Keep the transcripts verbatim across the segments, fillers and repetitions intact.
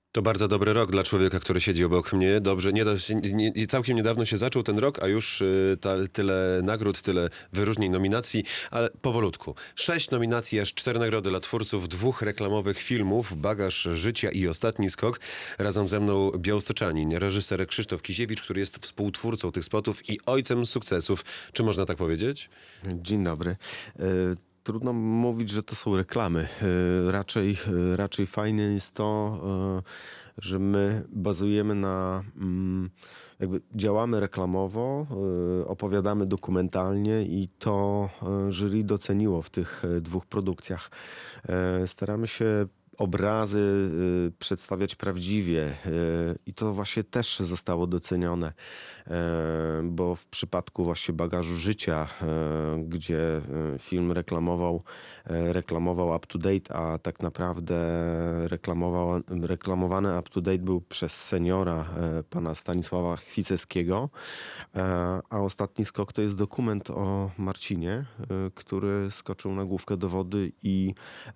To bardzo dobry rok dla człowieka, który siedzi obok mnie. Dobrze, nie, da się- nie, nie, całkiem niedawno się zaczął ten rok, a już y, ta, tyle nagród, tyle wyróżnień, nominacji, ale powolutku. Sześć nominacji, aż cztery nagrody dla twórców dwóch reklamowych filmów, Bagaż życia i Ostatni skok. Razem ze mną białostoczanin, reżyser Krzysztof Kiziewicz, który jest współtwórcą tych spotów i ojcem sukcesów. Czy można tak powiedzieć? Dzień dobry. E, Trudno mówić, że to są reklamy. E, Raczej, e, raczej fajne jest to, e, że my bazujemy na, mm, jakby działamy reklamowo, e, opowiadamy dokumentalnie i to e, jury doceniło w tych e, dwóch produkcjach. E, Staramy się obrazy y, przedstawiać prawdziwie y, i to właśnie też zostało docenione, y, bo w przypadku właśnie Bagażu życia, y, gdzie y, film reklamował, y, reklamował up to date, a tak naprawdę reklamował, reklamowany up to date był przez seniora y, pana Stanisława Chwiceckiego, y, a Ostatni skok to jest dokument o Marcinie, y, który skoczył na główkę do wody i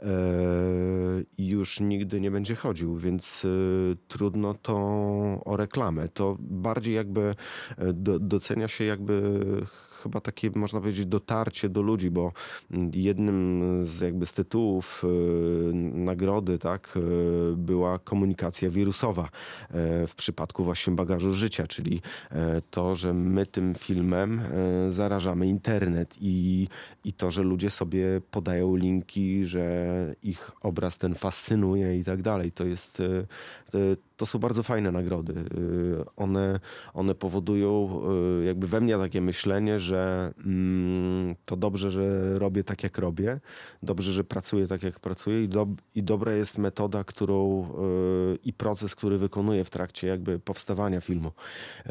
y, i już nigdy nie będzie chodził, więc y, trudno to o reklamę. To bardziej jakby y, do, docenia się jakby chyba takie, można powiedzieć, dotarcie do ludzi, bo jednym z jakby z tytułów y, nagrody, tak, y, była komunikacja wirusowa y, w przypadku właśnie Bagażu życia, czyli y, to, że my tym filmem y, zarażamy internet i, i to, że ludzie sobie podają linki, że ich obraz ten fascynuje i tak dalej. To jest, y, y, to są bardzo fajne nagrody. Y, One, one powodują y, jakby we mnie takie myślenie, że mm, to dobrze, że robię tak, jak robię. Dobrze, że pracuję tak, jak pracuję i, dob- i dobra jest metoda, którą y, i proces, który wykonuję w trakcie jakby powstawania filmu. Y,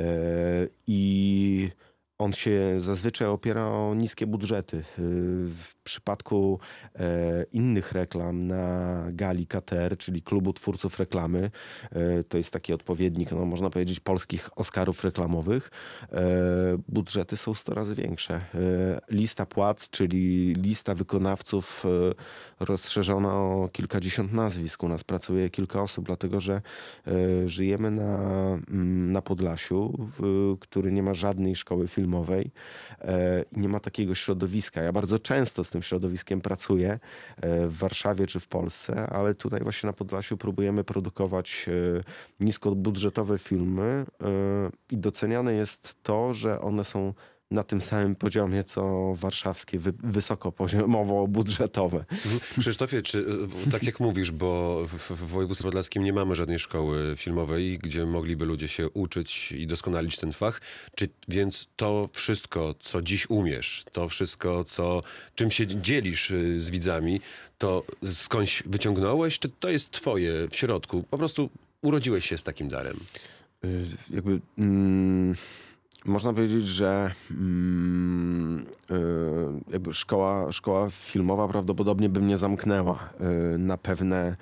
I on się zazwyczaj opiera o niskie budżety. Y, W przypadku e, innych reklam na gali K T R, czyli Klubu Twórców Reklamy, e, to jest taki odpowiednik, no, można powiedzieć, polskich Oscarów reklamowych, e, budżety są sto razy większe. E, lista płac, czyli lista wykonawców e, rozszerzona o kilkadziesiąt nazwisk. U nas pracuje kilka osób, dlatego że e, żyjemy na, mm, na Podlasiu, w, który nie ma żadnej szkoły filmowej e, i nie ma takiego środowiska. Ja bardzo często z tym środowiskiem pracuję e, w Warszawie czy w Polsce, ale tutaj właśnie na Podlasiu próbujemy produkować e, niskobudżetowe filmy e, i doceniane jest to, że one są na tym samym poziomie, co warszawskie, wy, wysokopoziomowo budżetowe. Mhm. Krzysztofie, czy y, tak jak mówisz, bo w, w województwie podlaskim nie mamy żadnej szkoły filmowej, gdzie mogliby ludzie się uczyć i doskonalić ten fach, czy więc to wszystko, co dziś umiesz, to wszystko, co, czym się dzielisz y, z widzami, to skądś wyciągnąłeś, czy to jest twoje w środku? Po prostu urodziłeś się z takim darem. Y, jakby... Mm... Można powiedzieć, że mm, y, jakby szkoła, szkoła filmowa prawdopodobnie by mnie zamknęła y, na pewne,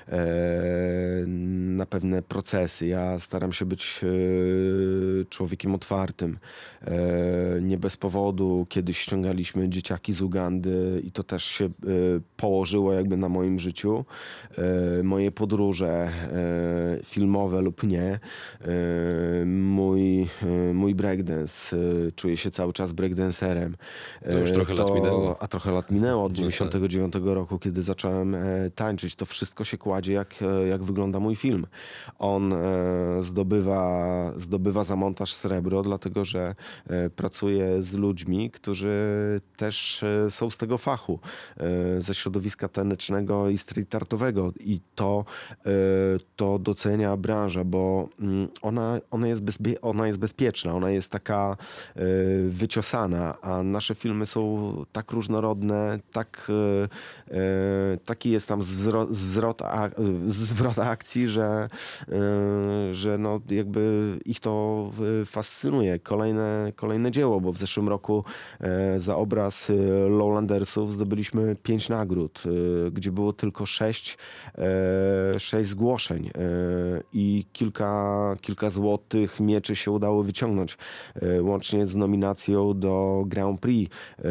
y, na pewne procesy. Ja staram się być y, człowiekiem otwartym. Y, nie bez powodu kiedyś ściągaliśmy dzieciaki z Ugandy i to też się y, położyło jakby na moim życiu. Y, moje podróże y, filmowe lub nie. Y, mój, y, mój breakdance. y, Czuję się cały czas breakdancerem. To już trochę lat minęło. A trochę lat minęło od No dziewięćdziesiątego dziewiątego roku, kiedy zacząłem e, tańczyć. To wszystko się kładzie, jak, e, jak wygląda mój film. On e, zdobywa, zdobywa za montaż srebro, dlatego że e, pracuję z ludźmi, którzy też e, są z tego fachu, e, ze środowiska tanecznego i street artowego. I to, e, to docenia branża, bo mm, ona, ona, jest bezbie- ona jest bezpieczna, ona jest taka e, wyciosana, a nasze filmy są tak różnorodne, tak, e, e, taki jest tam zwrot, zwrot, a, zwrot akcji, że, e, że no jakby ich to e, fascynuje. Kolejne, kolejne dzieło, bo w zeszłym roku e, za obraz e, Lowlandersów zdobyliśmy pięć nagród, e, gdzie było tylko sześć, e, sześć zgłoszeń e, i kilka, kilka złotych mieczy się udało wyciągnąć, e, łącznie z nominacją do Grand Prix e,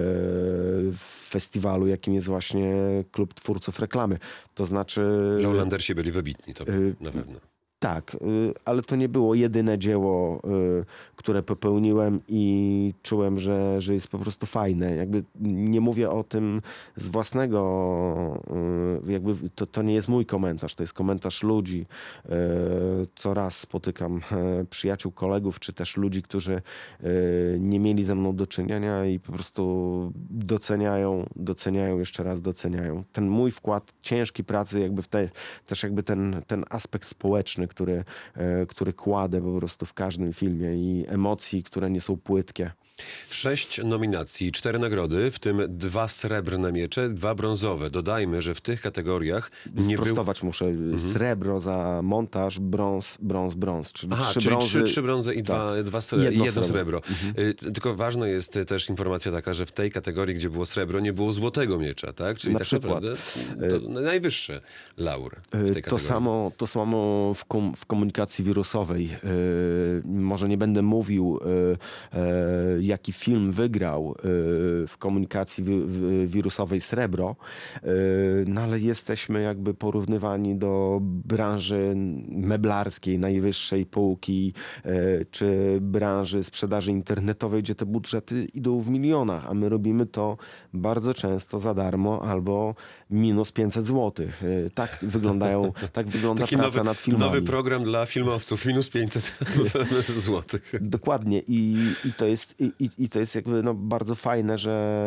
w festiwalu, jakim jest właśnie Klub Twórców Reklamy. To znaczy... Lowlandersi byli wybitni. To. y, na pewno. Tak, y, ale to nie było jedyne dzieło, y, które popełniłem i czułem, że, że jest po prostu fajne. Jakby nie mówię o tym z własnego, y, jakby to, to nie jest mój komentarz, to jest komentarz ludzi. Y, Co raz spotykam y, przyjaciół, kolegów, czy też ludzi, którzy y, nie mieli ze mną do czynienia i po prostu doceniają, doceniają, jeszcze raz doceniają. Ten mój wkład ciężkiej pracy, jakby w te, też jakby ten, ten aspekt społeczny, który, e, który kładę po prostu w każdym filmie i emocji, które nie są płytkie. Sześć nominacji, cztery nagrody, w tym dwa srebrne miecze, dwa brązowe. Dodajmy, że w tych kategoriach nie był... Sprostować muszę. Srebro za montaż, brąz, brąz, brąz. Czyli Aha, trzy czyli brązy. trzy, trzy brązy i dwa, dwa sre... Jedno i jedno srebro. srebro. Y, Tylko ważna jest y, też informacja taka, że w tej kategorii, gdzie było srebro, nie było złotego miecza, tak? Czyli Na tak przykład. naprawdę to najwyższy laur w tej To kategorii. samo, to samo w, kom, w komunikacji wirusowej. Yy, może nie będę mówił, yy, yy, jaki film wygrał yy, w komunikacji wi, wi, wirusowej srebro, yy, no ale jesteśmy jakby porównywani do branży meblarskiej, najwyższej półki, yy, czy branży sprzedaży internetowej, gdzie te budżety idą w milionach, a my robimy to bardzo często za darmo albo minus pięćset złotych. Yy, tak wyglądają, tak wygląda Taki praca nowy, nad filmami. nowy program dla filmowców, minus pięćset złotych. Dokładnie i, i, to jest, i, i to jest jakby no bardzo fajne, że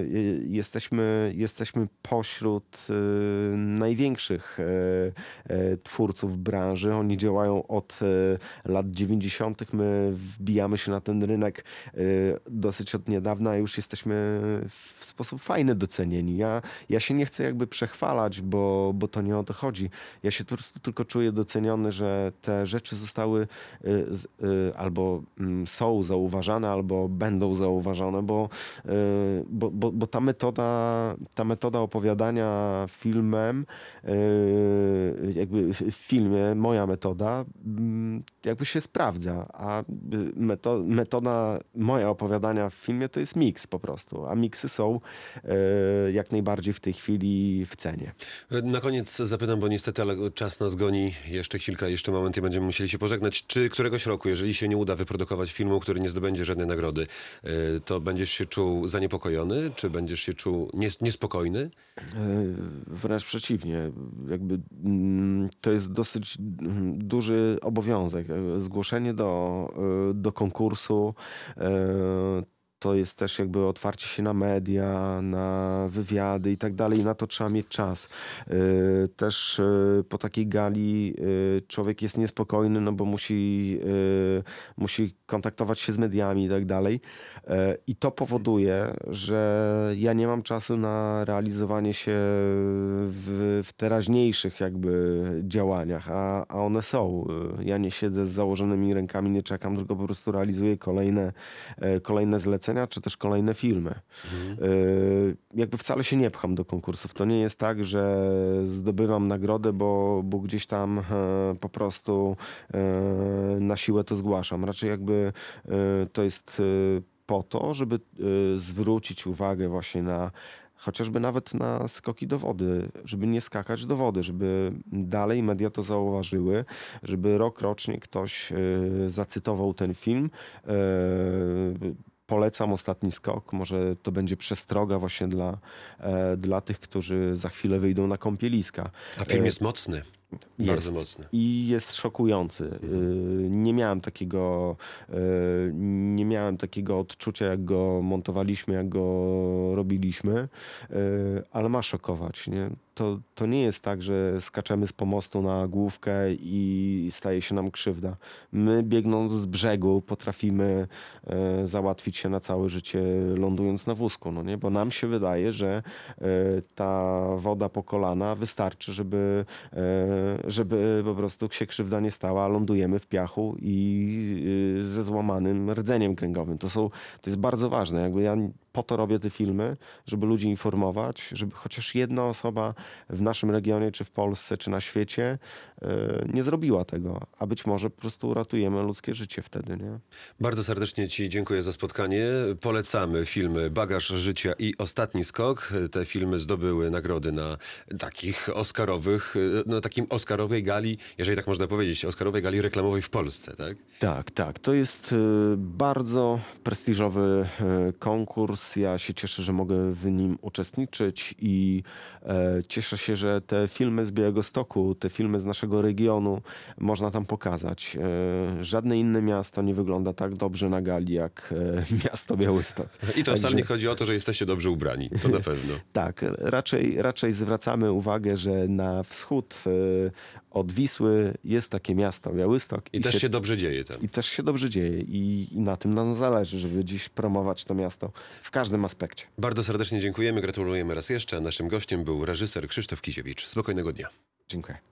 jesteśmy, jesteśmy pośród y, największych y, y, twórców branży. Oni działają od y, lat dziewięćdziesiątych. My wbijamy się na ten rynek y, dosyć od niedawna, a już jesteśmy w sposób fajny docenieni. Ja, ja się nie chcę jakby przechwalać, bo, bo to nie o to chodzi. Ja się po prostu tylko czuję doceniony, że te rzeczy zostały y, z, y, albo y, są zauważane, albo będą zauważone, bo, y, bo, bo, bo ta metoda, ta metoda opowiadania filmem, y, jakby w, w filmie, moja metoda, y, jakby się sprawdza, a y, meto, metoda moja opowiadania w filmie to jest miks po prostu, a miksy są y, jak najbardziej w tej chwili w cenie. Na koniec zapytam, bo niestety ale czas nas goni. Jeszcze chwilkę, jeszcze moment i będziemy musieli się pożegnać. Czy któregoś roku, jeżeli się nie uda wyprodukować filmu, który nie zdobędzie żadnej nagrody, y, to będziesz się czuł zaniepokojony? Czy będziesz się czuł nies- niespokojny? Y, Wręcz przeciwnie. Jakby, mm, to jest dosyć mm, duży obowiązek. Zgłoszenie do, y, do konkursu y, to jest też jakby otwarcie się na media, na wywiady i tak dalej. Na to trzeba mieć czas. Yy, Też yy, po takiej gali yy, człowiek jest niespokojny, no bo musi, yy, musi kontaktować się z mediami i tak dalej. Yy, I to powoduje, że ja nie mam czasu na realizowanie się w, w teraźniejszych jakby działaniach, a, a one są. Yy, Ja nie siedzę z założonymi rękami, nie czekam, tylko po prostu realizuję kolejne, yy, kolejne zlecenia, czy też kolejne filmy. Mhm. Y, jakby wcale się nie pcham do konkursów. To nie jest tak, że zdobywam nagrodę, bo, bo gdzieś tam e, po prostu e, na siłę to zgłaszam. Raczej jakby e, to jest e, po to, żeby e, zwrócić uwagę właśnie na chociażby nawet na skoki do wody, żeby nie skakać do wody, żeby dalej media to zauważyły, żeby rok rocznie ktoś e, zacytował ten film. E, Polecam Ostatni skok. Może to będzie przestroga właśnie dla, e, dla tych, którzy za chwilę wyjdą na kąpieliska. A film jest mocny. Jest. Bardzo mocny. I jest szokujący. Mhm. Nie miałem takiego nie miałem takiego odczucia, jak go montowaliśmy, jak go robiliśmy, ale ma szokować, nie? To, to nie jest tak, że skaczemy z pomostu na główkę i staje się nam krzywda. My, biegnąc z brzegu, potrafimy e, załatwić się na całe życie, lądując na wózku, no nie? Bo nam się wydaje, że e, ta woda po kolana wystarczy, żeby, e, żeby po prostu się krzywda nie stała, a lądujemy w piachu i e, ze złamanym rdzeniem kręgowym. To, są, to jest bardzo ważne. Jakby ja po to robię te filmy, żeby ludzi informować, żeby chociaż jedna osoba w naszym regionie, czy w Polsce, czy na świecie y, nie zrobiła tego, a być może po prostu uratujemy ludzkie życie wtedy, nie? Bardzo serdecznie Ci dziękuję za spotkanie. Polecamy filmy Bagaż życia i Ostatni skok. Te filmy zdobyły nagrody na takich oscarowych, no takim oscarowej gali, jeżeli tak można powiedzieć, oscarowej gali reklamowej w Polsce, tak? Tak, tak. To jest y, bardzo prestiżowy y, konkurs. Ja się cieszę, że mogę w nim uczestniczyć i e, cieszę się, że te filmy z Białegostoku, te filmy z naszego regionu można tam pokazać. E, żadne inne miasto nie wygląda tak dobrze na gali jak e, miasto Białystok. I to wcale Także- nie chodzi o to, że jesteście dobrze ubrani, to na pewno. Tak, raczej, raczej zwracamy uwagę, że na wschód e, od Wisły jest takie miasto Białystok. I, też się dobrze dzieje tam. I też się dobrze dzieje i, i na tym nam zależy, żeby dziś promować to miasto w każdym aspekcie. Bardzo serdecznie dziękujemy, gratulujemy raz jeszcze. Naszym gościem był reżyser Krzysztof Kiziewicz. Spokojnego dnia. Dziękuję.